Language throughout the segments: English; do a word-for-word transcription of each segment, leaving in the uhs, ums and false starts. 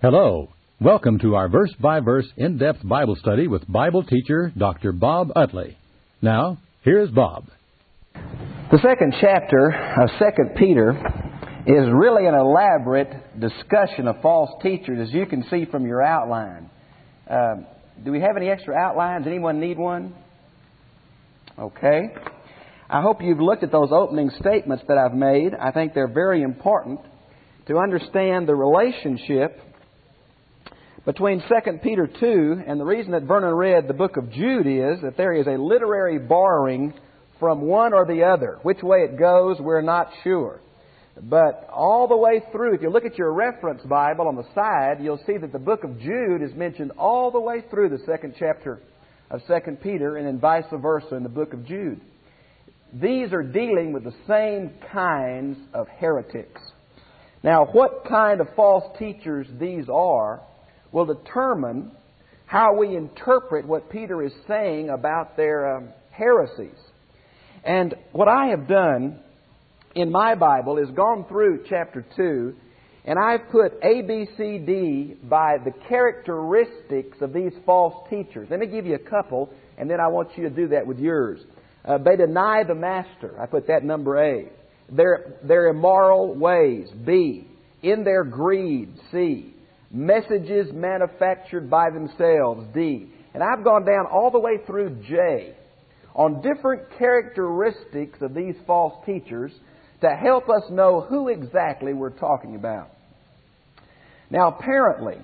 Hello. Welcome to our verse-by-verse in-depth Bible study with Bible teacher Doctor Bob Utley. Now, here's Bob. The second chapter of Second Peter is really an elaborate discussion of false teachers, as you can see from your outline. Uh, do we have any extra outlines? Anyone need one? Okay. I hope you've looked at those opening statements that I've made. I think they're very important to understand the relationship between Second Peter two, and the reason that Vernon read the book of Jude is that there is a literary borrowing from one or the other. Which way it goes, we're not sure. But all the way through, if you look at your reference Bible on the side, you'll see that the book of Jude is mentioned all the way through the second chapter of Second Peter, and then vice versa in the book of Jude. These are dealing with the same kinds of heretics. Now, what kind of false teachers these are will determine how we interpret what Peter is saying about their um, heresies. And what I have done in my Bible is gone through chapter two, and I've put A, B, C, D by the characteristics of these false teachers. Let me give you a couple, and then I want you to do that with yours. Uh, they deny the master. I put that number A. Their, their immoral ways, B. In their greed, C. Messages manufactured by themselves, D. And I've gone down all the way through J on different characteristics of these false teachers to help us know who exactly we're talking about. Now, apparently,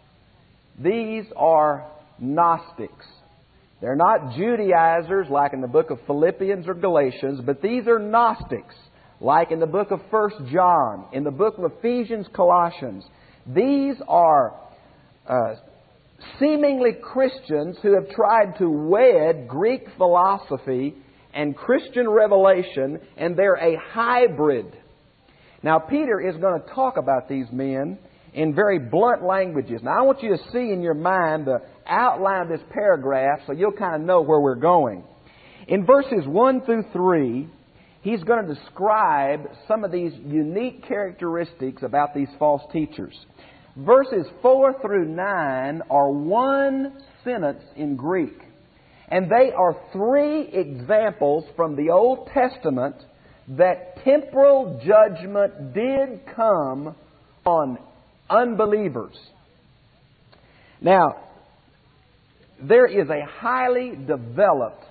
these are Gnostics. They're not Judaizers like in the book of Philippians or Galatians, but these are Gnostics like in the book of First John, in the book of Ephesians, Colossians. These are uh, seemingly Christians who have tried to wed Greek philosophy and Christian revelation, and they're a hybrid. Now, Peter is going to talk about these men in very blunt languages. Now, I want you to see in your mind the outline of this paragraph so you'll kind of know where we're going. In verses one through three, he's going to describe some of these unique characteristics about these false teachers. Verses four through nine are one sentence in Greek. And they are three examples from the Old Testament that temporal judgment did come on unbelievers. Now, there is a highly developed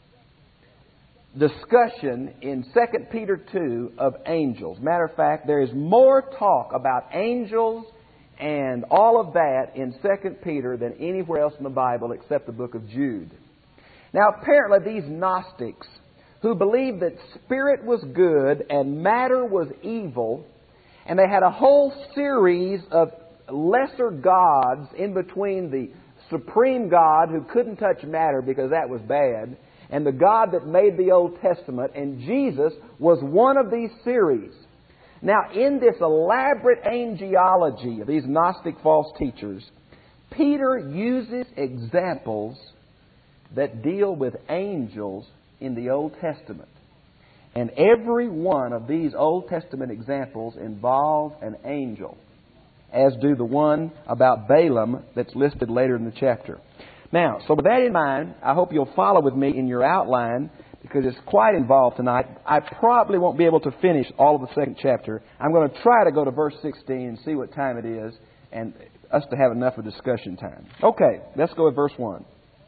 discussion in Second Peter two of angels. Matter of fact, there is more talk about angels and all of that in Second Peter than anywhere else in the Bible except the book of Jude. Now, apparently these Gnostics, who believed that spirit was good and matter was evil, and they had a whole series of lesser gods in between the supreme God who couldn't touch matter because that was bad, and the God that made the Old Testament, and Jesus was one of these series. Now, in this elaborate angelology of these Gnostic false teachers, Peter uses examples that deal with angels in the Old Testament. And every one of these Old Testament examples involve an angel, as do the one about Balaam that's listed later in the chapter. Now, so with that in mind, I hope you'll follow with me in your outline because it's quite involved tonight. I probably won't be able to finish all of the second chapter. I'm going to try to go to verse sixteen and see what time it is and us to have enough of discussion time. Okay, let's go with verse one.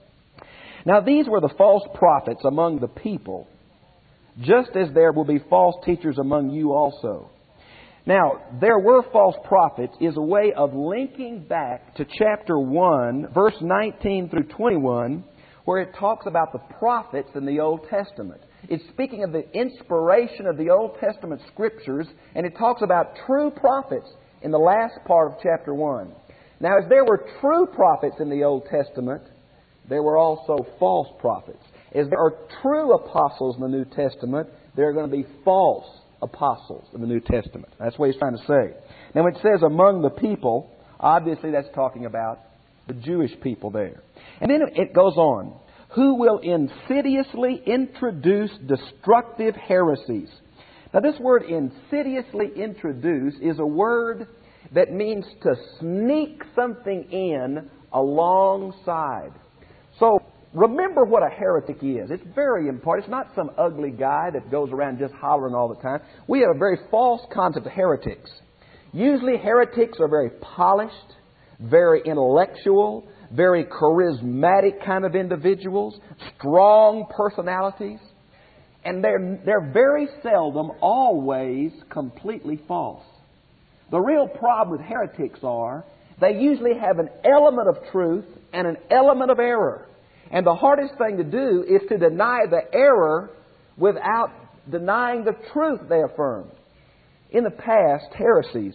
Now, these were the false prophets among the people, just as there will be false teachers among you also. Now, there were false prophets is a way of linking back to chapter one, verse nineteen through twenty-one, where it talks about the prophets in the Old Testament. It's speaking of the inspiration of the Old Testament Scriptures, and it talks about true prophets in the last part of chapter one. Now, as there were true prophets in the Old Testament, there were also false prophets. As there are true apostles in the New Testament, there are going to be false apostles in the New Testament. That's what he's trying to say. Now, when it says among the people, obviously that's talking about the Jewish people there. And then it goes on. Who will insidiously introduce destructive heresies. Now, this word insidiously introduce is a word that means to sneak something in alongside. So remember what a heretic is. It's very important. It's not some ugly guy that goes around just hollering all the time. We have a very false concept of heretics. Usually heretics are very polished, very intellectual, very charismatic kind of individuals, strong personalities. And they're, they're very seldom, always, completely false. The real problem with heretics are they usually have an element of truth and an element of error. And the hardest thing to do is to deny the error without denying the truth they affirm. In the past, heresies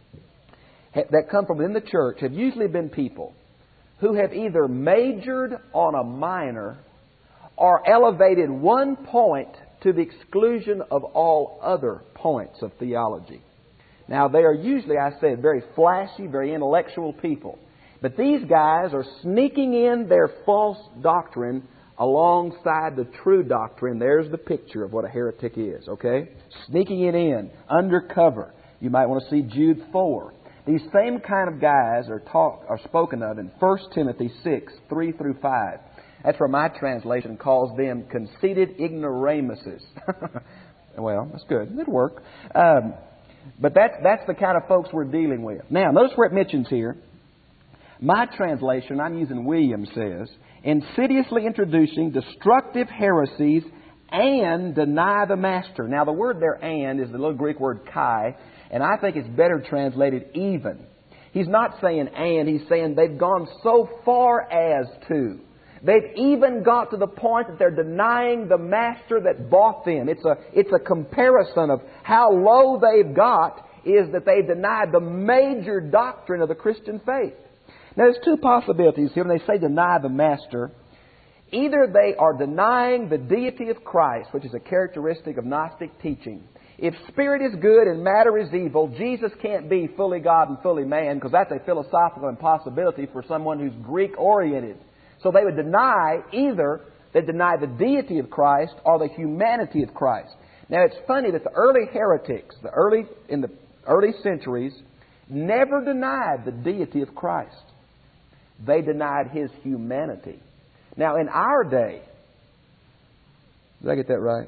that come from within the church have usually been people who have either majored on a minor or elevated one point to the exclusion of all other points of theology. Now, they are usually, I said, very flashy, very intellectual people. But these guys are sneaking in their false doctrine alongside the true doctrine. There's the picture of what a heretic is, okay? Sneaking it in, undercover. You might want to see Jude four. These same kind of guys are talk, are spoken of in First Timothy six, three through five. That's where my translation calls them conceited ignoramuses. Well, that's good. It'll work. Um, but that's, that's the kind of folks we're dealing with. Now, notice where it mentions here. My translation, I'm using Williams, says, insidiously introducing destructive heresies and deny the master. Now, the word there, and, is the little Greek word kai, and I think it's better translated even. He's not saying and, he's saying they've gone so far as to. They've even got to the point that they're denying the master that bought them. It's a, it's a comparison of how low they've got is that they've denied the major doctrine of the Christian faith. Now, there's two possibilities here when they say deny the master. Either they are denying the deity of Christ, which is a characteristic of Gnostic teaching. If spirit is good and matter is evil, Jesus can't be fully God and fully man, because that's a philosophical impossibility for someone who's Greek-oriented. So they would deny either they deny the deity of Christ or the humanity of Christ. Now, it's funny that the early heretics, the early in the early centuries, never denied the deity of Christ. They denied His humanity. Now, in our day, did I get that right?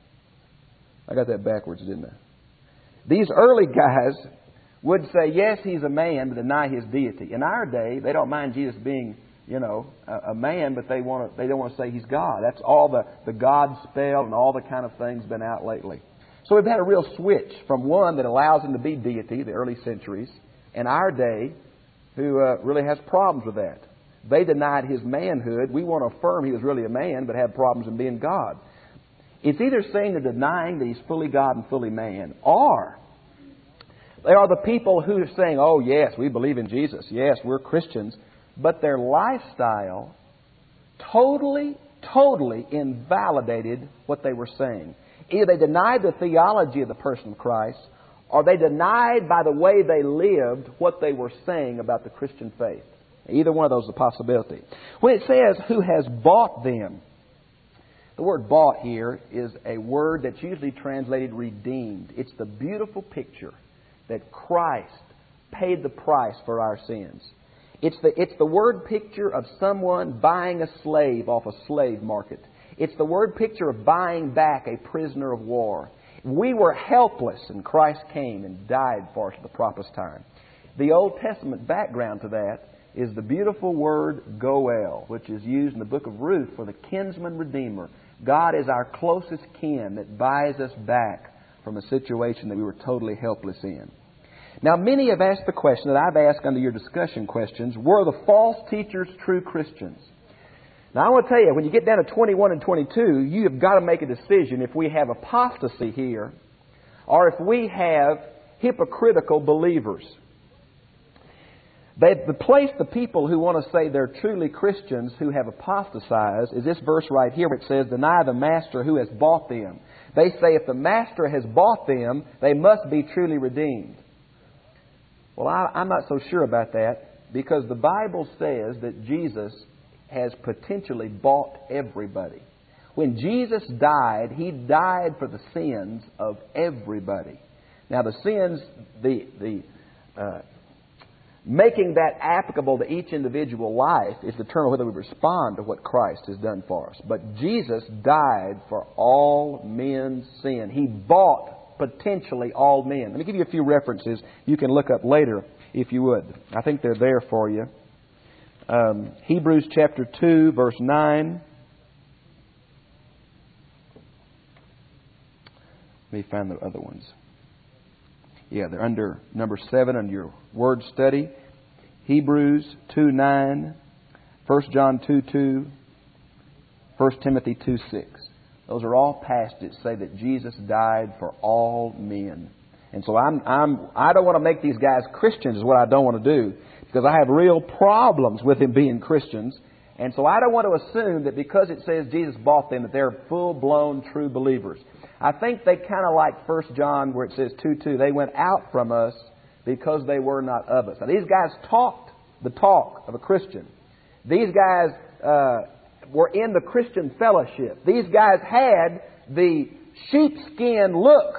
I got that backwards, didn't I? These early guys would say, yes, He's a man, but deny His deity. In our day, they don't mind Jesus being, you know, a, a man, but they want to, they don't want to say He's God. That's all the, the God spell and all the kind of things been out lately. So we've had a real switch from one that allows Him to be deity, the early centuries, and our day, who uh, really has problems with that. They denied His manhood. We want to affirm He was really a man, but had problems in being God. It's either saying they're denying that He's fully God and fully man, or they are the people who are saying, oh, yes, we believe in Jesus. Yes, we're Christians. But their lifestyle totally, totally invalidated what they were saying. Either they denied the theology of the person of Christ, or they denied by the way they lived what they were saying about the Christian faith. Either one of those is a possibility. When it says, who has bought them, the word bought here is a word that's usually translated redeemed. It's the beautiful picture that Christ paid the price for our sins. It's the, it's the word picture of someone buying a slave off a slave market. It's the word picture of buying back a prisoner of war. We were helpless, and Christ came and died for us at the promised time. The Old Testament background to that is the beautiful word Goel, which is used in the book of Ruth for the kinsman redeemer. God is our closest kin that buys us back from a situation that we were totally helpless in. Now, many have asked the question that I've asked under your discussion questions, were the false teachers true Christians? Now, I want to tell you, when you get down to twenty-one and twenty-two, you have got to make a decision if we have apostasy here or if we have hypocritical believers. They, the place the people who want to say they're truly Christians who have apostatized is this verse right here where it says, deny the master who has bought them. They say if the master has bought them, they must be truly redeemed. Well, I, I'm not so sure about that, because the Bible says that Jesus has potentially bought everybody. When Jesus died, He died for the sins of everybody. Now, the sins, the the uh, making that applicable to each individual life is determined whether we respond to what Christ has done for us. But Jesus died for all men's sin. He bought potentially all men. Let me give you a few references you can look up later if you would. I think they're there for you. Um, Hebrews chapter two, verse nine. Let me find the other ones. Yeah, they're under number seven under your word study. Hebrews two nine, First John two two, First Timothy two six. Those are all passages that say that Jesus died for all men. And so I'm I'm I don't want to make these guys Christians is what I don't want to do, because I have real problems with them being Christians. And so I don't want to assume that because it says Jesus bought them that they're full-blown true believers. I think they kind of like First John where it says two two. They went out from us because they were not of us. Now these guys talked the talk of a Christian. These guys uh, were in the Christian fellowship. These guys had the sheepskin look.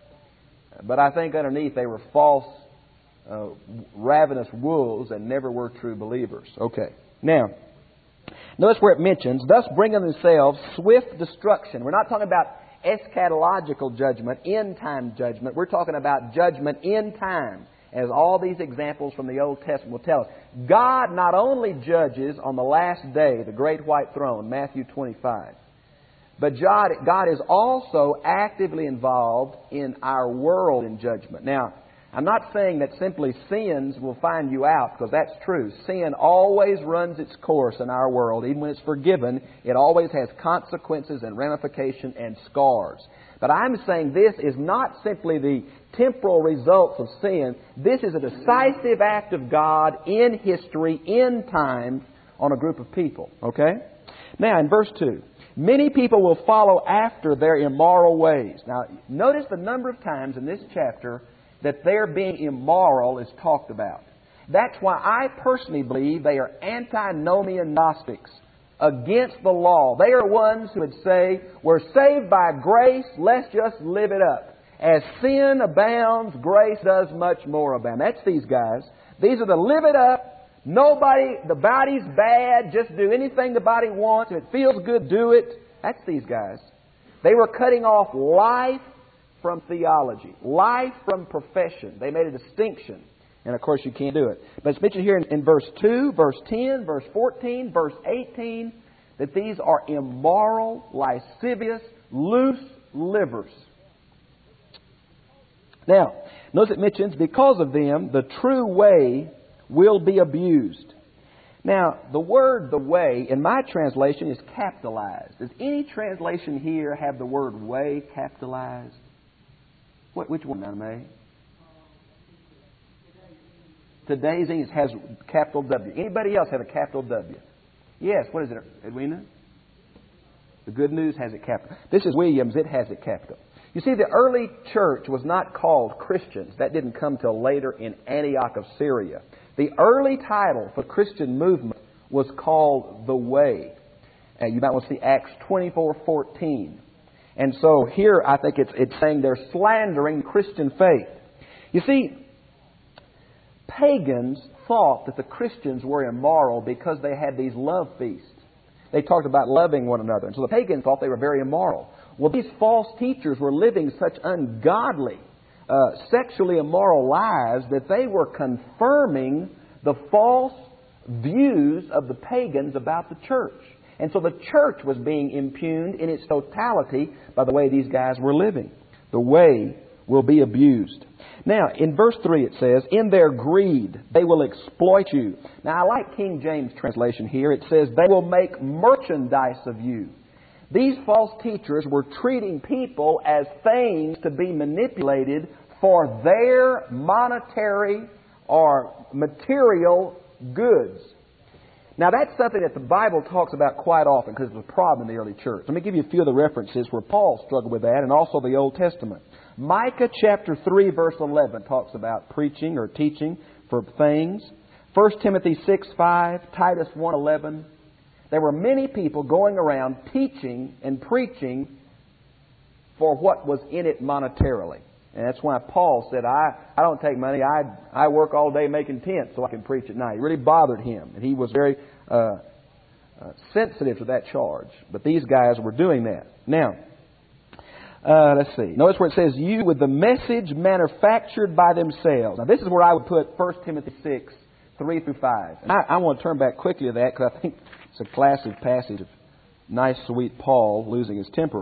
But I think underneath they were false, uh, ravenous wolves and never were true believers. Okay. Now, notice where it mentions, thus bringing themselves swift destruction. We're not talking about eschatological judgment, end-time judgment. We're talking about judgment in time, as all these examples from the Old Testament will tell us. God not only judges on the last day, the great white throne, Matthew twenty-five, but God, God is also actively involved in our world in judgment. Now, I'm not saying that simply sins will find you out, because that's true. Sin always runs its course in our world. Even when it's forgiven, it always has consequences and ramification and scars. But I'm saying this is not simply the temporal results of sin. This is a decisive act of God in history, in time, on a group of people. Okay? Now, in verse two, many people will follow after their immoral ways. Now, notice the number of times in this chapter that their being immoral is talked about. That's why I personally believe they are antinomian Gnostics, against the law. They are ones who would say, we're saved by grace, let's just live it up. As sin abounds, grace does much more abound. That's these guys. These are the live it up. Nobody, the body's bad, just do anything the body wants. If it feels good, do it. That's these guys. They were cutting off life from theology, life from profession. They made a distinction. And of course you can't do it. But it's mentioned here in, in verse two, verse ten, verse fourteen, verse eighteen, that these are immoral, lascivious, loose livers. Now, notice it mentions, because of them, the true way will be abused. Now, the word the way, in my translation, is capitalized. Does any translation here have the word way capitalized? What, which one, Madam A? Today's English has capital W. Anybody else have a capital W? Yes, what is it, Edwina? The Good News has it capital. This is Williams, it has it capital. You see, the early church was not called Christians. That didn't come till later in Antioch of Syria. The early title for Christian movement was called the Way. Uh, you might want to see Acts twenty-four fourteen. And so here I think it's, it's saying they're slandering Christian faith. You see, pagans thought that the Christians were immoral because they had these love feasts. They talked about loving one another. And so the pagans thought they were very immoral. Well, these false teachers were living such ungodly, uh, sexually immoral lives that they were confirming the false views of the pagans about the church. And so the church was being impugned in its totality by the way these guys were living. The way will be abused. Now, in verse three it says, in their greed they will exploit you. Now, I like King James translation here. It says, they will make merchandise of you. These false teachers were treating people as things to be manipulated for their monetary or material goods. Now, that's something that the Bible talks about quite often because it was a problem in the early church. Let me give you a few of the references where Paul struggled with that, and also the Old Testament. Micah chapter three, verse eleven talks about preaching or teaching for things. First Timothy six five, Titus one eleven. There were many people going around teaching and preaching for what was in it monetarily. And that's why Paul said, I, I don't take money. I, I work all day making tents so I can preach at night. It really bothered him. And he was very uh, uh, sensitive to that charge. But these guys were doing that. Now, uh, let's see. Notice where it says, you with the message manufactured by themselves. Now, this is where I would put First Timothy six, three through five. And I, I want to turn back quickly to that because I think it's a classic passage of nice, sweet Paul losing his temper.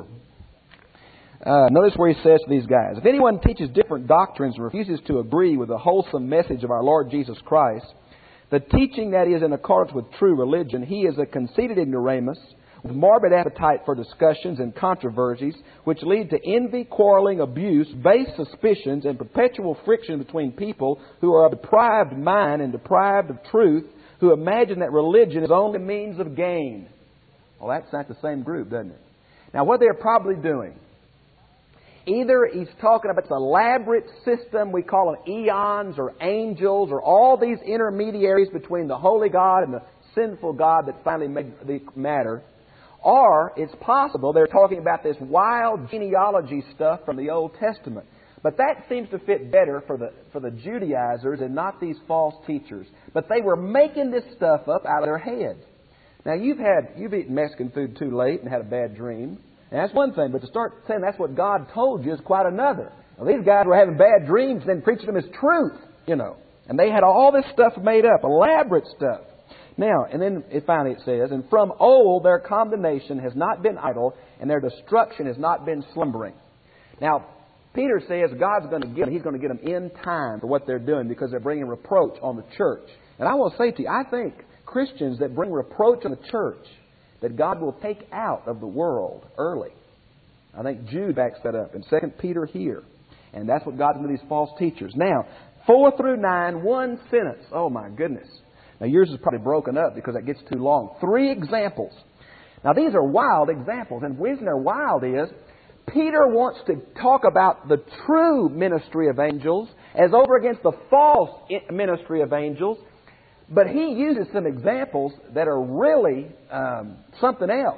Uh, notice where he says to these guys, if anyone teaches different doctrines and refuses to agree with the wholesome message of our Lord Jesus Christ, the teaching that is in accordance with true religion, he is a conceited ignoramus, with morbid appetite for discussions and controversies, which lead to envy, quarreling, abuse, base suspicions, and perpetual friction between people who are of deprived mind and deprived of truth, who imagine that religion is only a means of gain. Well, that's not the same group, doesn't it? Now, what they're probably doing, either he's talking about this elaborate system we call them eons or angels or all these intermediaries between the holy God and the sinful God that finally made the matter. Or it's possible they're talking about this wild genealogy stuff from the Old Testament. But that seems to fit better for the for the Judaizers and not these false teachers. But they were making this stuff up out of their head. Now you've had you've eaten Mexican food too late and had a bad dream. And that's one thing, but to start saying that's what God told you is quite another. Well, these guys were having bad dreams and then preaching them as truth, you know. And they had all this stuff made up, elaborate stuff. Now, and then it finally it says, and from old their condemnation has not been idle, and their destruction has not been slumbering. Now, Peter says God's going to get them, He's going to get them in time for what they're doing because they're bringing reproach on the church. And I will say to you, I think Christians that bring reproach on the church, that God will take out of the world early. I think Jude backs that up in Second Peter here. And that's what God's going to these false teachers. Now, four through nine, one sentence. Oh my goodness. Now yours is probably broken up because that gets too long. Three examples. Now these are wild examples. And the reason they're wild is Peter wants to talk about the true ministry of angels as over against the false ministry of angels. But he uses some examples that are really um, something else.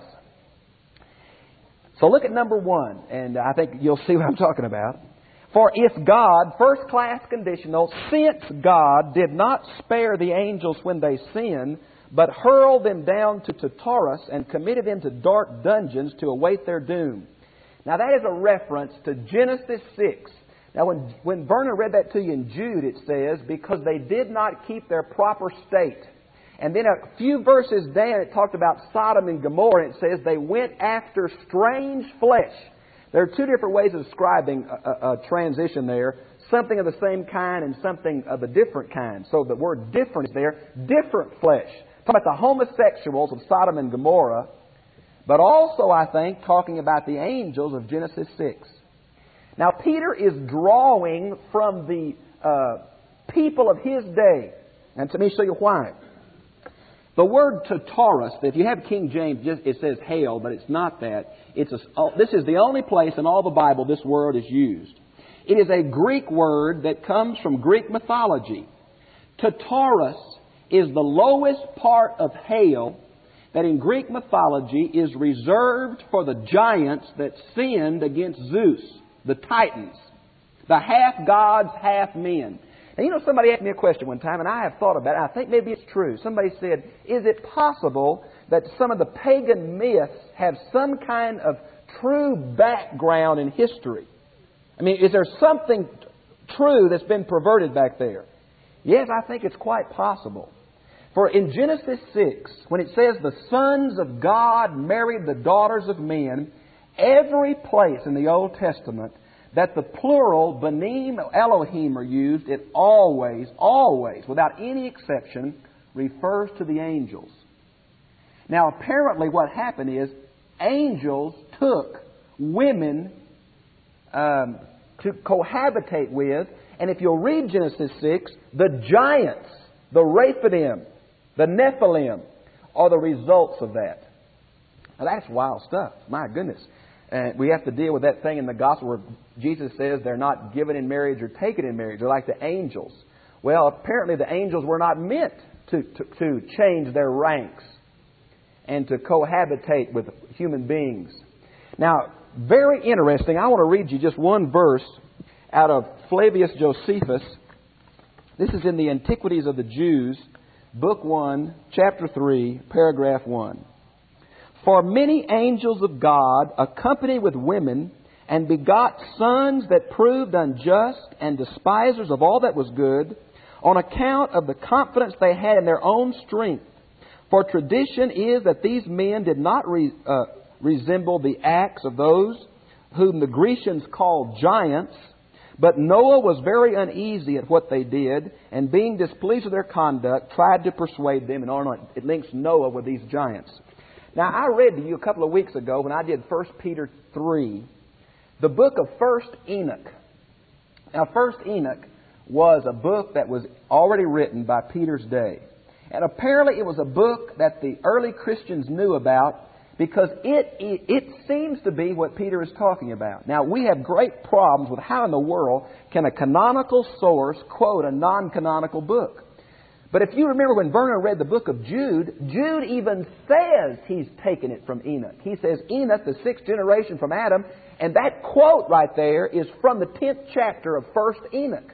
So look at number one, and I think you'll see what I'm talking about. For if God, first class conditional, since God did not spare the angels when they sinned, but hurled them down to Tartarus and committed them to dark dungeons to await their doom. Now that is a reference to Genesis six. Now, when, when Vernon read that to you in Jude, it says, because they did not keep their proper state. And then a few verses down, it talked about Sodom and Gomorrah, and it says they went after strange flesh. There are two different ways of describing a, a, a transition there. Something of the same kind and something of a different kind. So the word different is there. Different flesh. Talking about the homosexuals of Sodom and Gomorrah. But also, I think, talking about the angels of Genesis six. Now, Peter is drawing from the uh, people of his day. And let me show you why. The word Tartarus, if you have King James, it says hell, but it's not that. It's a, this is the only place in all the Bible this word is used. It is a Greek word that comes from Greek mythology. Tartarus is the lowest part of hell that in Greek mythology is reserved for the giants that sinned against Zeus. The Titans, the half gods, half men. Now, you know, somebody asked me a question one time, and I have thought about it. I think maybe it's true. Somebody said, is it possible that some of the pagan myths have some kind of true background in history? I mean, is there something true that's been perverted back there? Yes, I think it's quite possible. For in Genesis six, when it says the sons of God married the daughters of men, every place in the Old Testament that the plural Benim Elohim are used, it always, always, without any exception, refers to the angels. Now, apparently what happened is angels took women um, to cohabitate with, and if you'll read Genesis six, the giants, the Rephidim, the Nephilim, are the results of that. Now, that's wild stuff. My goodness. And we have to deal with that thing in the gospel where Jesus says they're not given in marriage or taken in marriage. They're like the angels. Well, apparently the angels were not meant to, to, to change their ranks and to cohabitate with human beings. Now, very interesting. I want to read you just one verse out of Flavius Josephus. This is in the Antiquities of the Jews, Book one, Chapter three, Paragraph one. For many angels of God accompanied with women and begot sons that proved unjust and despisers of all that was good, on account of the confidence they had in their own strength. For tradition is that these men did not re, uh, resemble the acts of those whom the Grecians called giants, but Noah was very uneasy at what they did, and being displeased with their conduct, tried to persuade them. And on it links Noah with these giants. Now, I read to you a couple of weeks ago when I did First Peter three, the book of First Enoch. Now, First Enoch was a book that was already written by Peter's day. And apparently it was a book that the early Christians knew about, because it, it it seems to be what Peter is talking about. Now, we have great problems with how in the world can a canonical source quote a non-canonical book. But if you remember when Vernon read the book of Jude, Jude even says he's taken it from Enoch. He says Enoch, the sixth generation from Adam, and that quote right there is from the tenth chapter of First Enoch.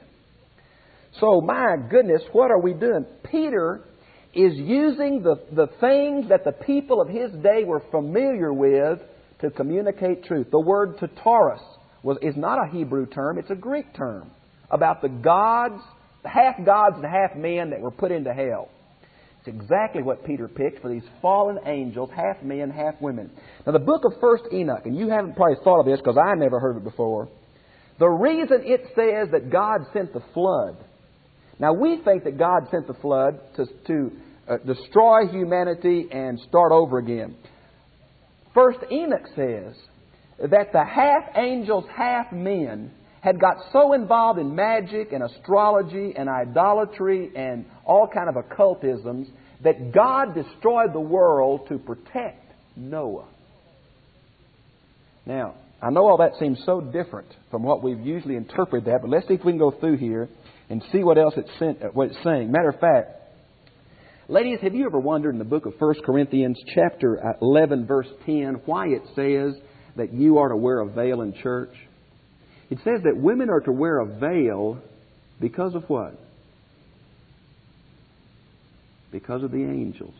So, my goodness, what are we doing? Peter is using the, the things that the people of his day were familiar with to communicate truth. The word Tartarus was, is not a Hebrew term, it's a Greek term about the gods, half gods and half men that were put into hell. It's exactly what Peter picked for these fallen angels, half men, half women. Now, the book of First Enoch, and you haven't probably thought of this because I never heard of it before, the reason it says that God sent the flood. Now, we think that God sent the flood to, to uh, destroy humanity and start over again. First Enoch says that the half angels, half men had got so involved in magic and astrology and idolatry and all kind of occultisms that God destroyed the world to protect Noah. Now, I know all that seems so different from what we've usually interpreted that, but let's see if we can go through here and see what else it's, sent, what it's saying. Matter of fact, ladies, have you ever wondered in the book of First Corinthians chapter eleven, verse ten, why it says that you are to wear a veil in church? It says that women are to wear a veil because of what? Because of the angels.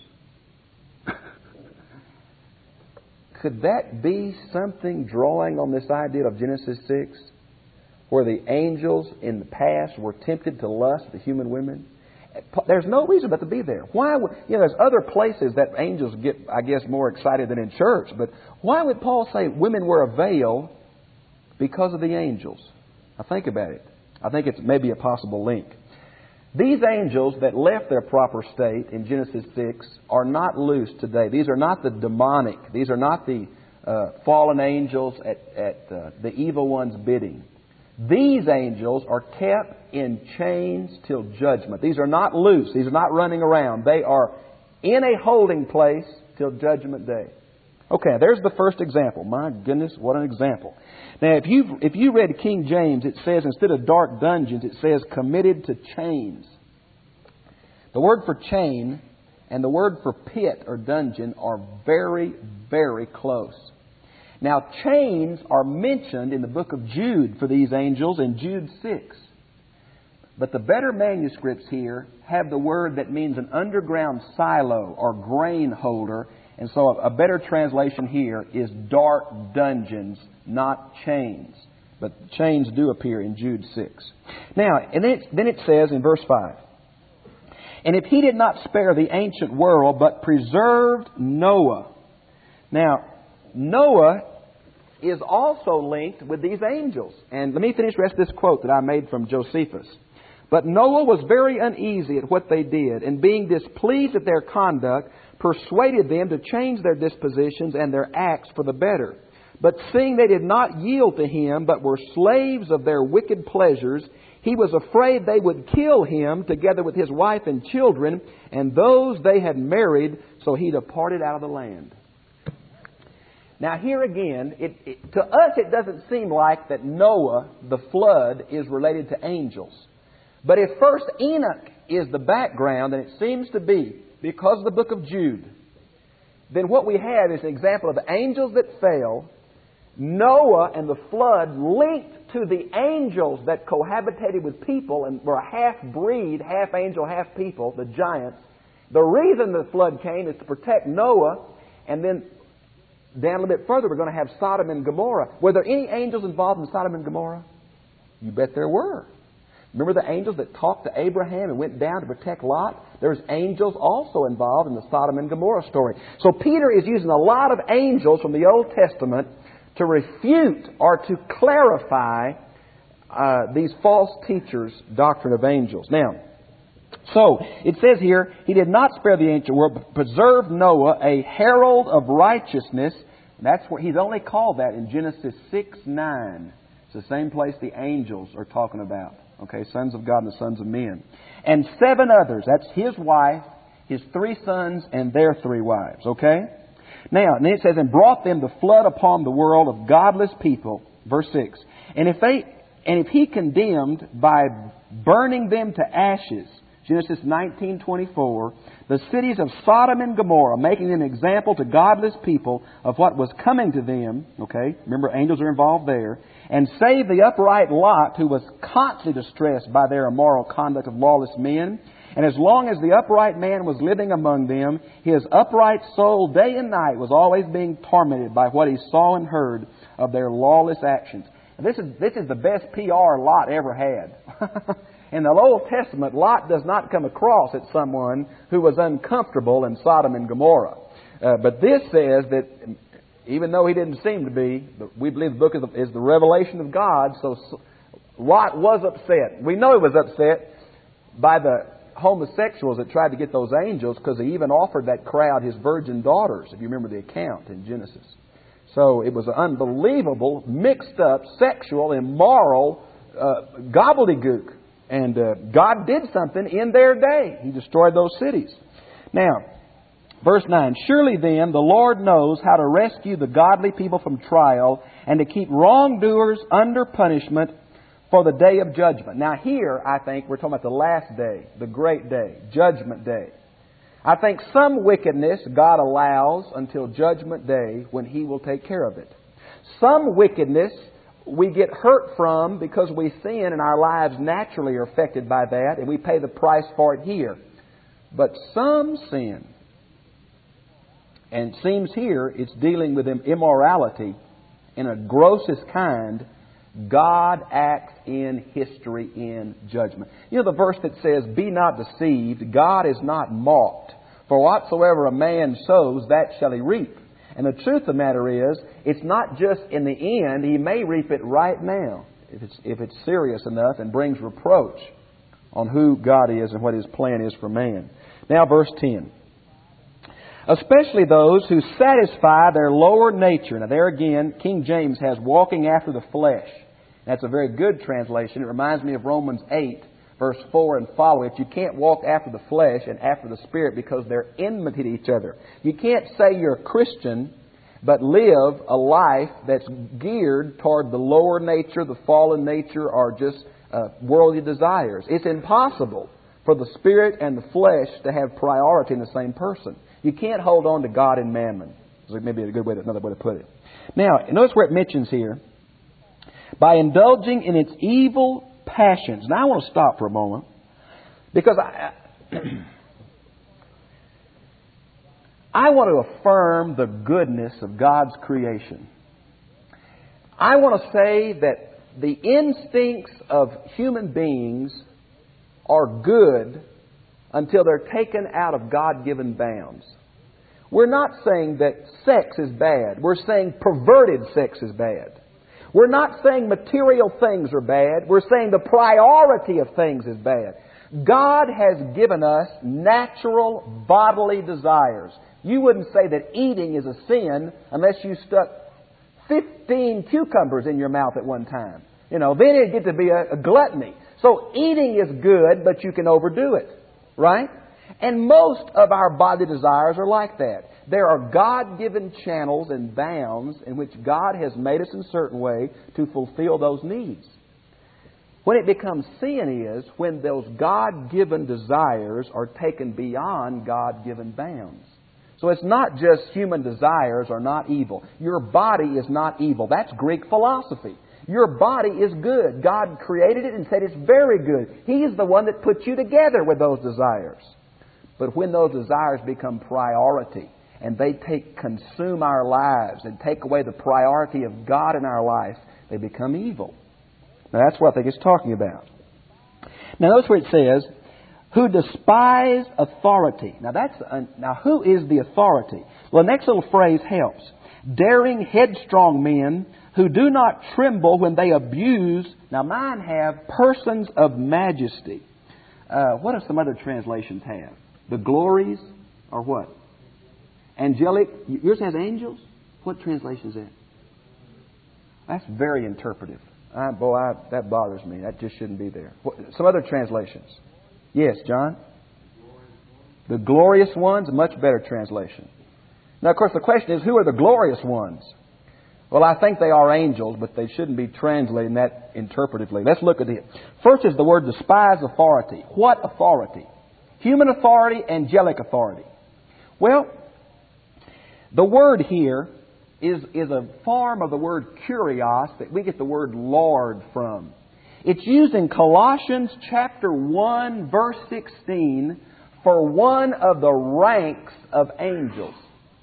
Could that be something drawing on this idea of Genesis six? Where the angels in the past were tempted to lust the human women? There's no reason but to be there. Why would, you know, there's other places that angels get, I guess, more excited than in church. But why would Paul say women wear a veil because of the angels? Now think about it. I think it's maybe a possible link. These angels that left their proper state in Genesis six are not loose today. These are not the demonic. These are not the uh, fallen angels at, at uh, the evil one's bidding. These angels are kept in chains till judgment. These are not loose. These are not running around. They are in a holding place till judgment day. Okay, there's the first example. My goodness, what an example. Now, if you if you read King James, it says instead of dark dungeons, it says committed to chains. The word for chain and the word for pit or dungeon are very, very close. Now, chains are mentioned in the book of Jude for these angels in Jude six. But the better manuscripts here have the word that means an underground silo or grain holder. And so a better translation here is dark dungeons, not chains. But chains do appear in Jude six. Now, and then it, then it says in verse five, and if he did not spare the ancient world, but preserved Noah. Now, Noah is also linked with these angels. And let me finish the rest of this quote that I made from Josephus. But Noah was very uneasy at what they did, and being displeased at their conduct, persuaded them to change their dispositions and their acts for the better. But seeing they did not yield to him, but were slaves of their wicked pleasures, he was afraid they would kill him together with his wife and children, and those they had married, so he departed out of the land. Now here again, it, it, to us it doesn't seem like that Noah, the flood, is related to angels. But if first Enoch is the background, and it seems to be because of the book of Jude, then what we have is an example of the angels that fell, Noah and the flood linked to the angels that cohabitated with people and were a half-breed, half-angel, half-people, the giants. The reason the flood came is to protect Noah, and then down a little bit further we're going to have Sodom and Gomorrah. Were there any angels involved in Sodom and Gomorrah? You bet there were. Remember the angels that talked to Abraham and went down to protect Lot? There's angels also involved in the Sodom and Gomorrah story. So Peter is using a lot of angels from the Old Testament to refute or to clarify uh, these false teachers' doctrine of angels. Now, so it says here, He did not spare the ancient world, but preserved Noah, a herald of righteousness. And that's where He's only called that in Genesis six nine. It's the same place the angels are talking about. Okay, sons of God and the sons of men. And seven others. That's His wife, His three sons, and their three wives. Okay? Now, and then it says, and brought them the flood upon the world of godless people. Verse six. And if they, and if He condemned by burning them to ashes, Genesis nineteen twenty-four, the cities of Sodom and Gomorrah, making an example to godless people of what was coming to them. Okay, remember angels are involved there. And save the upright Lot, who was constantly distressed by their immoral conduct of lawless men. And as long as the upright man was living among them, his upright soul day and night was always being tormented by what he saw and heard of their lawless actions. And this is this is the best P R Lot ever had. In the Old Testament, Lot does not come across as someone who was uncomfortable in Sodom and Gomorrah. Uh, but this says that even though he didn't seem to be, we believe the book is the, is the revelation of God, so Lot was upset. We know he was upset by the homosexuals that tried to get those angels, because he even offered that crowd his virgin daughters, if you remember the account in Genesis. So it was an unbelievable, mixed up, sexual, immoral uh, gobbledygook. And uh, God did something in their day. He destroyed those cities. Now, verse nine, surely then the Lord knows how to rescue the godly people from trial and to keep wrongdoers under punishment for the day of judgment. Now here, I think, we're talking about the last day, the great day, judgment day. I think some wickedness God allows until judgment day when He will take care of it. Some wickedness we get hurt from because we sin and our lives naturally are affected by that, and we pay the price for it here. But some sin, and it seems here it's dealing with immorality in a grossest kind, God acts in history in judgment. You know the verse that says, be not deceived, God is not mocked. For whatsoever a man sows, that shall he reap. And the truth of the matter is, it's not just in the end. He may reap it right now, if it's, if it's serious enough and brings reproach on who God is and what His plan is for man. Now verse ten. Especially those who satisfy their lower nature. Now there again, King James has walking after the flesh. That's a very good translation. It reminds me of Romans eight, verse four and following. You can't walk after the flesh and after the Spirit because they're enmity to each other. You can't say you're a Christian but live a life that's geared toward the lower nature, the fallen nature, or just uh, worldly desires. It's impossible for the Spirit and the flesh to have priority in the same person. You can't hold on to God and mammon. So maybe a good way to, another way to put it. Now, notice where it mentions here, by indulging in its evil passions. Now I want to stop for a moment, because I, I want to affirm the goodness of God's creation. I want to say that the instincts of human beings are good until they're taken out of God-given bounds. We're not saying that sex is bad. We're saying perverted sex is bad. We're not saying material things are bad. We're saying the priority of things is bad. God has given us natural bodily desires. You wouldn't say that eating is a sin unless you stuck fifteen cucumbers in your mouth at one time. You know, then it'd get to be a, a gluttony. So eating is good, but you can overdo it. Right? And most of our body desires are like that. There are God-given channels and bounds in which God has made us in a certain way to fulfill those needs. When it becomes sin is when those God-given desires are taken beyond God-given bounds. So it's not just human desires are not evil. Your body is not evil. That's Greek philosophy. Your body is good. God created it and said it's very good. He is the one that put you together with those desires. But when those desires become priority and they take consume our lives and take away the priority of God in our life, they become evil. Now that's what I think it's talking about. Now notice where it says, who despise authority. Now that's uh, now who is the authority? Well, the next little phrase helps. Daring, headstrong men who do not tremble when they abuse. Now mine have persons of majesty. Uh, what do some other translations have? The glories or what? Angelic. Yours has angels? What translation is that? That's very interpretive. I, boy, I, that bothers me. That just shouldn't be there. What, some other translations. Yes, John? The glorious ones, a much better translation. Now, of course, the question is, who are the glorious ones? Well, I think they are angels, but they shouldn't be translating that interpretively. Let's look at it. First is the word despise authority. What authority? Human authority, angelic authority. Well, the word here is, is a form of the word kurios that we get the word Lord from. It's used in Colossians chapter one, verse sixteen, for one of the ranks of angels.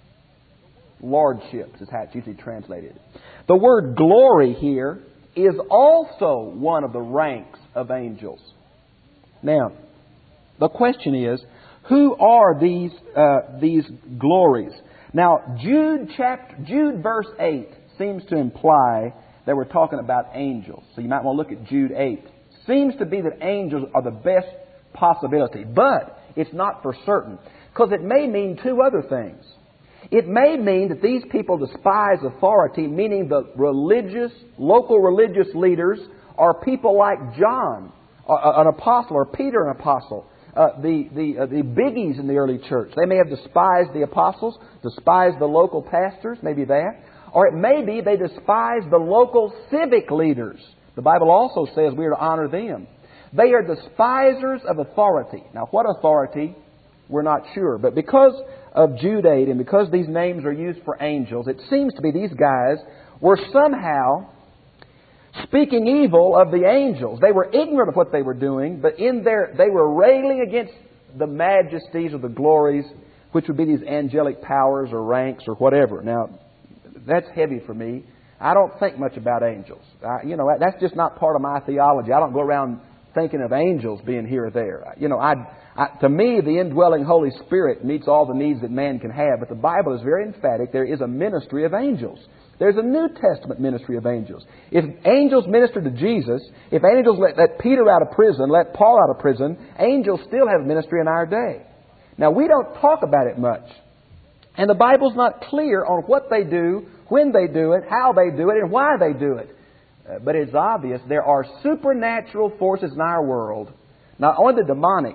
Lordships is how it's usually translated. The word glory here is also one of the ranks of angels. Now, the question is, who are these uh, these glories? Now, Jude chapter Jude verse eight seems to imply that we're talking about angels. So you might want to look at Jude eight. Seems to be that angels are the best possibility, but it's not for certain, because it may mean two other things. It may mean that these people despise authority, meaning the religious, local religious leaders are people like John, an apostle, or Peter, an apostle. Uh, the the uh, the biggies in the early church. They may have despised the apostles, despised the local pastors, maybe that. Or it may be they despise the local civic leaders. The Bible also says we are to honor them. They are despisers of authority. Now, what authority? We're not sure. But because of Jude eight and because these names are used for angels, it seems to be these guys were somehow speaking evil of the angels. They were ignorant of what they were doing, but in their they were railing against the majesties or the glories, which would be these angelic powers or ranks or whatever. Now, that's heavy for me. I don't think much about angels. I, you know, that's just not part of my theology. I don't go around thinking of angels being here or there. You know, I, I, to me, the indwelling Holy Spirit meets all the needs that man can have. But the Bible is very emphatic. There is a ministry of angels. There's a New Testament ministry of angels. If angels ministered to Jesus, if angels let, let Peter out of prison, let Paul out of prison, angels still have ministry in our day. Now, we don't talk about it much. And the Bible's not clear on what they do, when they do it, how they do it, and why they do it. Uh, but it's obvious there are supernatural forces in our world, not only the demonic,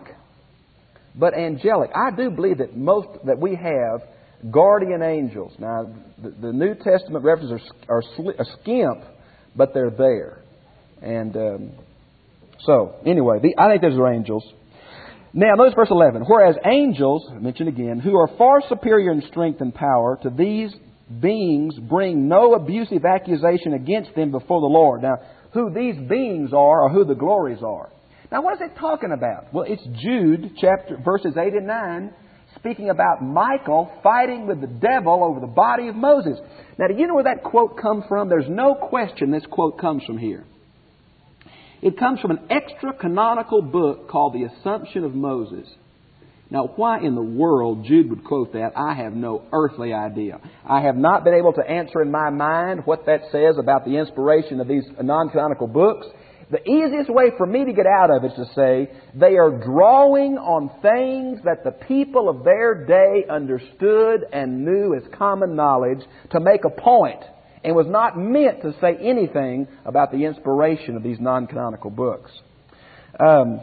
but angelic. I do believe that most that we have guardian angels. Now, the, the New Testament references are, are sli- a skimp, but they're there. And um, so, anyway, the, I think those are angels. Now, notice verse eleven. Whereas angels, I mention again, who are far superior in strength and power to these beings, bring no abusive accusation against them before the Lord. Now, who these beings are or who the glories are. Now, what is it talking about? Well, it's Jude, chapter verses eight and nine, speaking about Michael fighting with the devil over the body of Moses. Now, do you know where that quote comes from? There's no question this quote comes from here. It comes from an extra-canonical book called The Assumption of Moses. Now, why in the world Jude would quote that, I have no earthly idea. I have not been able to answer in my mind what that says about the inspiration of these non-canonical books. The easiest way for me to get out of it is to say they are drawing on things that the people of their day understood and knew as common knowledge to make a point, and was not meant to say anything about the inspiration of these non-canonical books. Um,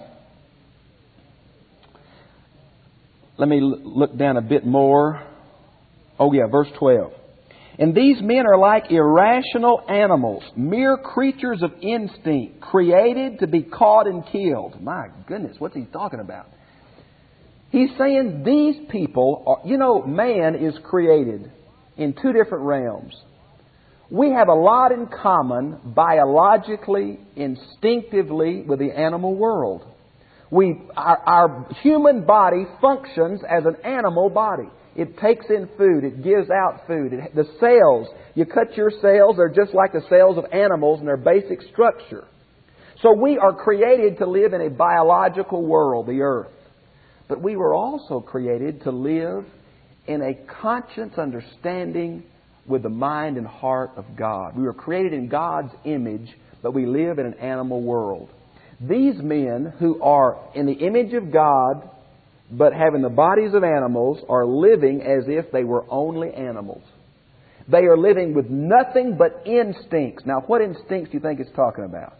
let me look down a bit more. Oh yeah, verse twelve. And these men are like irrational animals, mere creatures of instinct, created to be caught and killed. My goodness, what's he talking about? He's saying these people are, you know, man is created in two different realms. We have a lot in common biologically, instinctively with the animal world. We, our, our human body functions as an animal body. It takes in food. It gives out food. It, the cells, you cut your cells, they're just like the cells of animals in their basic structure. So we are created to live in a biological world, the earth. But we were also created to live in a conscious understanding with the mind and heart of God. We were created in God's image, but we live in an animal world. These men who are in the image of God, but having the bodies of animals, are living as if they were only animals. They are living with nothing but instincts. Now, what instincts do you think it's talking about?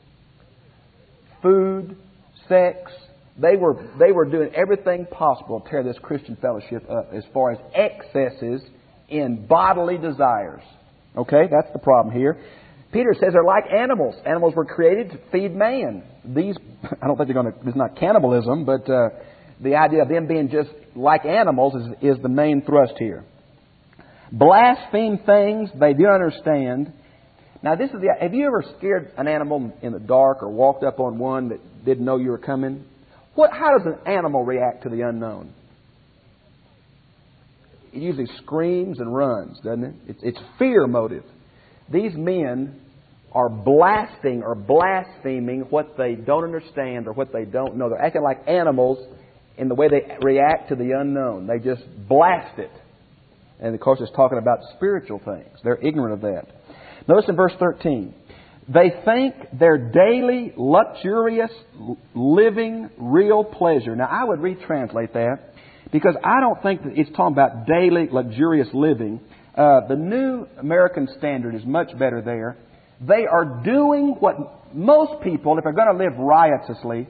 Food, sex. They were, they were doing everything possible to tear this Christian fellowship up as far as excesses in bodily desires. Okay, that's the problem here. Peter says they're like animals. Animals were created to feed man. These, I don't think they're going to, it's not cannibalism, but uh, the idea of them being just like animals is, is the main thrust here. Blaspheme things they do understand. Now, this is the, have you ever scared an animal in the dark or walked up on one that didn't know you were coming? What, how does an animal react to the unknown? It usually screams and runs, doesn't it? It's, it's fear motive. These men are blasting or blaspheming what they don't understand or what they don't know. They're acting like animals in the way they react to the unknown. They just blast it. And of course it's talking about spiritual things. They're ignorant of that. Notice in verse thirteen. They think their daily, luxurious, living, real pleasure. Now I would retranslate that, because I don't think that it's talking about daily, luxurious living. Uh, the New American Standard is much better there. They are doing what most people, if they're going to live riotously,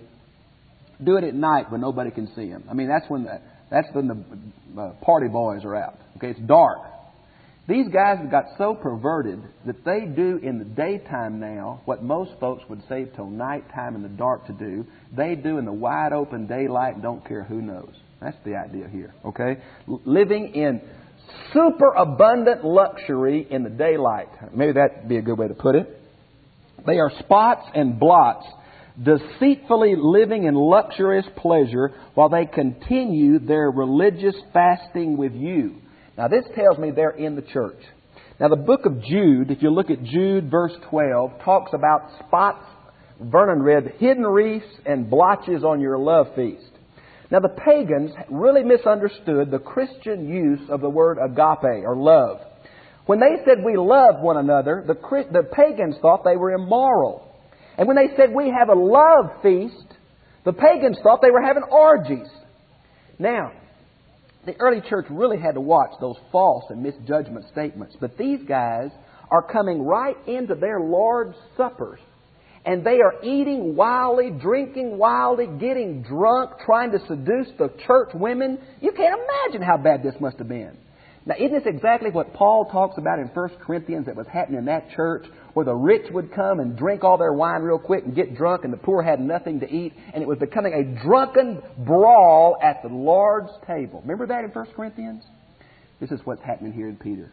do it at night when nobody can see them. I mean, that's when the, that's when the uh, party boys are out. Okay, it's dark. These guys have got so perverted that they do in the daytime now what most folks would save till nighttime in the dark to do. They do in the wide open daylight and don't care who knows. That's the idea here, okay? Living in superabundant luxury in the daylight. Maybe that'd be a good way to put it. They are spots and blots, deceitfully living in luxurious pleasure while they continue their religious fasting with you. Now, this tells me they're in the church. Now, the book of Jude, if you look at Jude verse twelve, talks about spots, Vernon read, hidden wreaths and blotches on your love feast. Now, the pagans really misunderstood the Christian use of the word agape, or love. When they said we love one another, the, the pagans thought they were immoral. And when they said we have a love feast, the pagans thought they were having orgies. Now, the early church really had to watch those false and misjudgment statements. But these guys are coming right into their Lord's suppers. And they are eating wildly, drinking wildly, getting drunk, trying to seduce the church women. You can't imagine how bad this must have been. Now, isn't this exactly what Paul talks about in First Corinthians that was happening in that church, where the rich would come and drink all their wine real quick and get drunk, and the poor had nothing to eat, and it was becoming a drunken brawl at the Lord's table. Remember that in First Corinthians? This is what's happening here in Peter.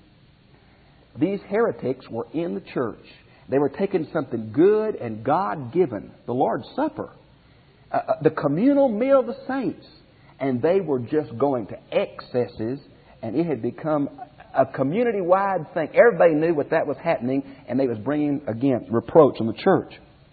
These heretics were in the church. They were taking something good and God-given, the Lord's Supper, uh, the communal meal of the saints, and they were just going to excesses, and it had become a community-wide thing. Everybody knew what that was happening, and they was bringing, again, reproach on the church.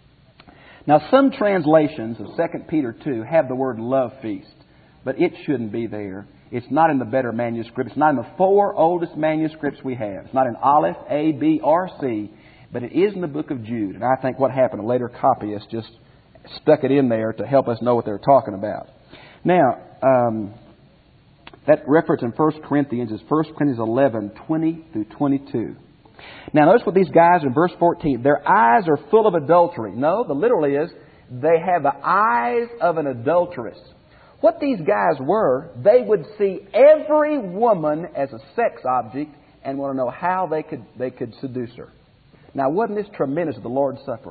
Now, some translations of Second Peter two have the word love feast, but it shouldn't be there. It's not in the better manuscript. It's not in the four oldest manuscripts we have. It's not in Aleph, A, B, or C. But it is in the book of Jude. And I think what happened, a later copyist just stuck it in there to help us know what they're talking about. Now, um, that reference in First Corinthians is First Corinthians eleven, twenty through twenty-two. Now, notice what these guys in verse fourteen. Their eyes are full of adultery. No, the literal is, they have the eyes of an adulteress. What these guys were, they would see every woman as a sex object and want to know how they could they could seduce her. Now, wasn't this tremendous at the Lord's Supper?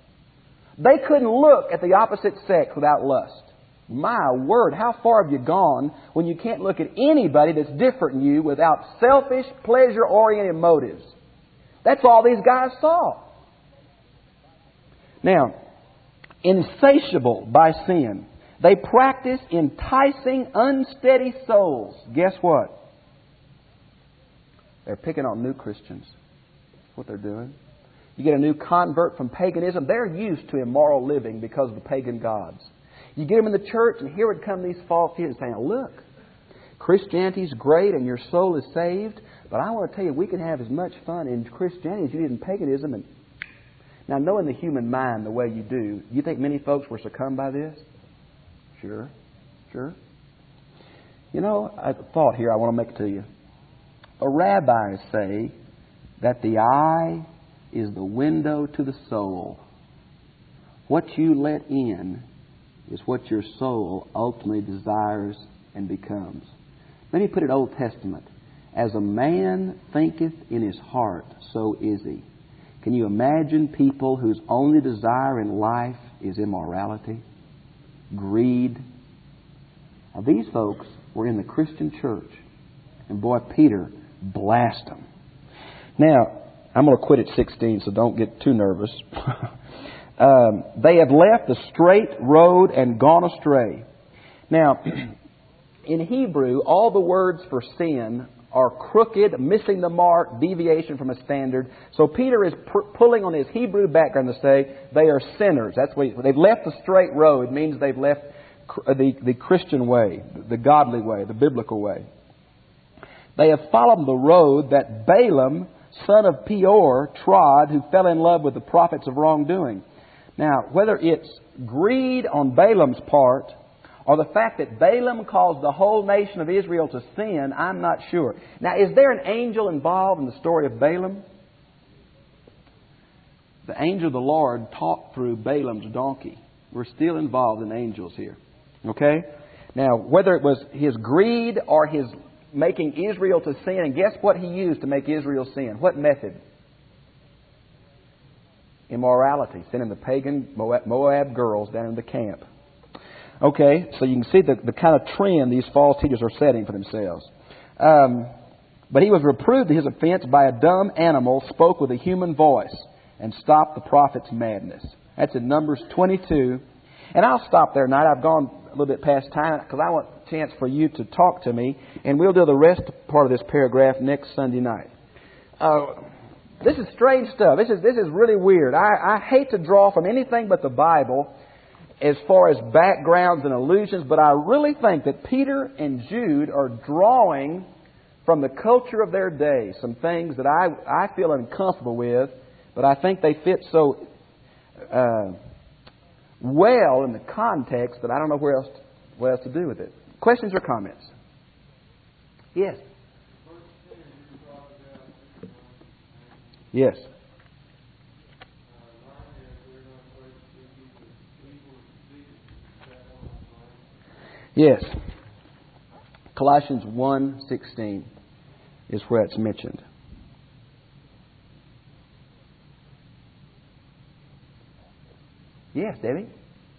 They couldn't look at the opposite sex without lust. My word, how far have you gone when you can't look at anybody that's different than you without selfish, pleasure-oriented motives? That's all these guys saw. Now, insatiable by sin, they practice enticing unsteady souls. Guess what? They're picking on new Christians. That's what they're doing. You get a new convert from paganism, they're used to immoral living because of the pagan gods. You get them in the church, and here would come these false teachers saying, look, Christianity's great and your soul is saved, but I want to tell you, we can have as much fun in Christianity as you did in paganism. And now, knowing the human mind the way you do, you think many folks were succumbed by this? Sure, sure. You know, a thought here I want to make to you. A rabbis say that the eye is the window to the soul. What you let in is what your soul ultimately desires and becomes. Let me put it Old Testament. As a man thinketh in his heart, so is he. Can you imagine people whose only desire in life is immorality, greed? Now, these folks were in the Christian church, and boy, Peter blasted them. Now, I'm going to quit at sixteen, so don't get too nervous. um, they have left the straight road and gone astray. Now, in Hebrew, all the words for sin are crooked, missing the mark, deviation from a standard. So Peter is pr- pulling on his Hebrew background to say they are sinners. That's what he, they've left the straight road. It means they've left cr- the, the Christian way, the godly way, the biblical way. They have followed the road that Balaam, son of Peor, trod, who fell in love with the prophets of wrongdoing. Now, whether it's greed on Balaam's part or the fact that Balaam caused the whole nation of Israel to sin, I'm not sure. Now, is there an angel involved in the story of Balaam? The angel of the Lord talked through Balaam's donkey. We're still involved in angels here. Okay? Now, whether it was his greed or his making Israel to sin, and guess what he used to make Israel sin? What method? Immorality. Sending the pagan Moab girls down in the camp. Okay, so you can see the, the kind of trend these false teachers are setting for themselves. Um, but he was reproved of his offense by a dumb animal, spoke with a human voice, and stopped the prophet's madness. That's in Numbers twenty-two. And I'll stop there tonight. I've gone a little bit past time because I want a chance for you to talk to me, and we'll do the rest part of this paragraph next Sunday night. Uh, this is strange stuff. This is this is really weird. I, I hate to draw from anything but the Bible as far as backgrounds and allusions, but I really think that Peter and Jude are drawing from the culture of their day some things that I, I feel uncomfortable with, but I think they fit so uh, well in the context that I don't know where else, what else to do with it. Questions or comments? Yes. Yes. Yes. Colossians one sixteen is where it's mentioned. Yes, Debbie?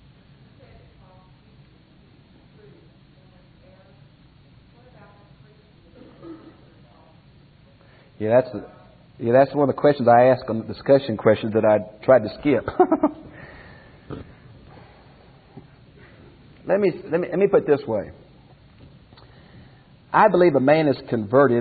Yeah, that's a, yeah, that's one of the questions I asked on the discussion questions that I tried to skip. let me let me let me put it this way. I believe a man is converted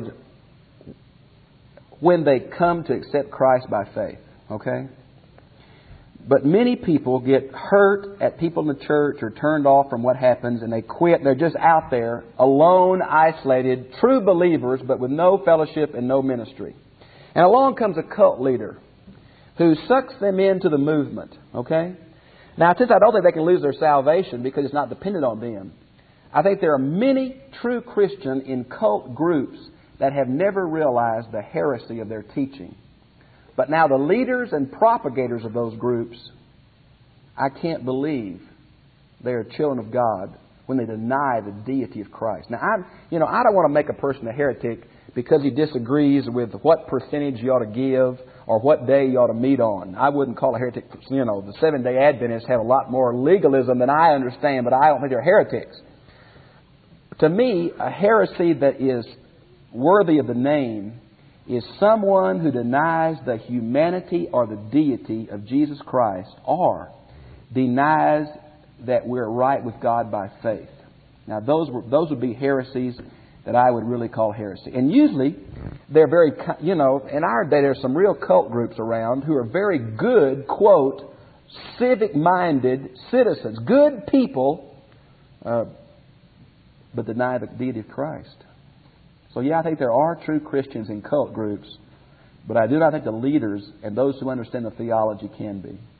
when they come to accept Christ by faith. Okay? But many people get hurt at people in the church or turned off from what happens, and they quit. They're just out there, alone, isolated, true believers, but with no fellowship and no ministry. And along comes a cult leader who sucks them into the movement. Okay? Now, since I don't think they can lose their salvation because it's not dependent on them, I think there are many true Christians in cult groups that have never realized the heresy of their teaching. But now the leaders and propagators of those groups, I can't believe they are children of God when they deny the deity of Christ. Now, I'm, you know, I don't want to make a person a heretic because he disagrees with what percentage you ought to give or what day you ought to meet on. I wouldn't call a heretic, you know, the Seventh-day Adventists have a lot more legalism than I understand, but I don't think they're heretics. To me, a heresy that is worthy of the name is someone who denies the humanity or the deity of Jesus Christ or denies that we're right with God by faith. Now, those were, those would be heresies that I would really call heresy. And usually, they're very, you know, in our day there's some real cult groups around who are very good, quote, civic-minded citizens, good people, uh, but deny the deity of Christ. So, yeah, I think there are true Christians in cult groups, but I do not think the leaders and those who understand the theology can be.